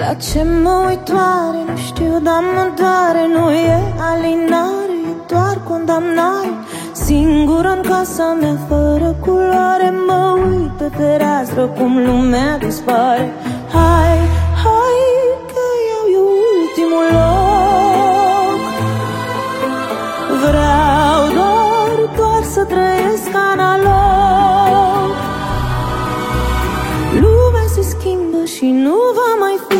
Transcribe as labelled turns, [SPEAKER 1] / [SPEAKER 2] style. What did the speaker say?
[SPEAKER 1] La ce mă uit doare, nu știu, dar mă doare. Nu e alinare, e doar condamnare. Singură în casa mea, fără culoare. Mă uit pe fereastră cum lumea dispare. Hai, hai, că iau eu ultimul loc. Vreau doar să trăiesc analog. Lumea se schimbă și nu va mai fi